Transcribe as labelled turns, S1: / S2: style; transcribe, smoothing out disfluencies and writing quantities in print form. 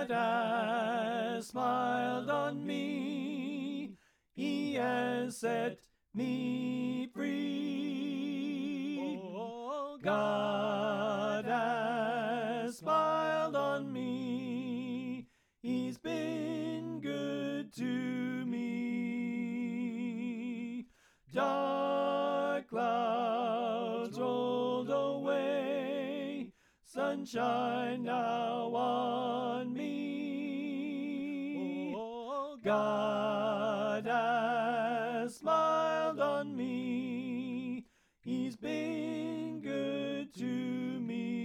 S1: has smiled on me. He has set me free. God has smiled on me. He's been good to me. Dark clouds rolled away, sunshine now on me. God has smiled on me. He's been good to me.